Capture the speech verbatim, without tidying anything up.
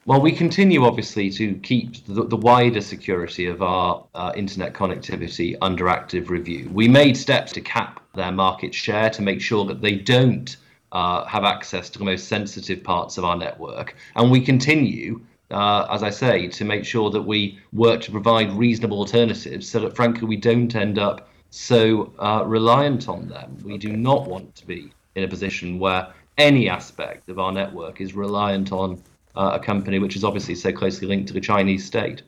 Well, we continue obviously to keep the, the wider security of our uh, internet connectivity under active review. We made steps to cap their market share to make sure that they don't uh, have access to the most sensitive parts of our network. And we continue, uh, as I say, to make sure that we work to provide reasonable alternatives so that, frankly, we don't end up so uh, reliant on them. We do Okay. not want to be in a position where any aspect of our network is reliant on uh, a company which is obviously so closely linked to the Chinese state.